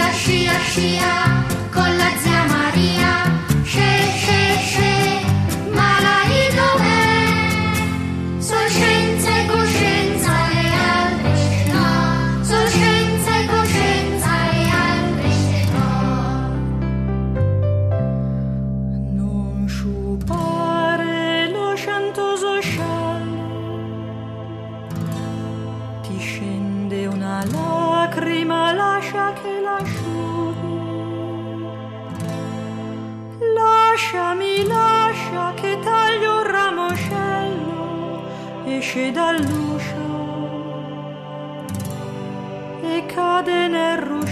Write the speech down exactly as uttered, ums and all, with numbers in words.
scia, scia, con la zia Maria. Sce, sce, sce, ma lei dov'è? Sol scienza e coscienza e altre no. Sol scienza e coscienza e altre no. Non sciupare lo sciantoso sciallo, ti scende una lacrima, lascia che l'asciughi. Lasciami, lascia che taglio un ramoscello, esce dall'uscio e cade nel ruscello.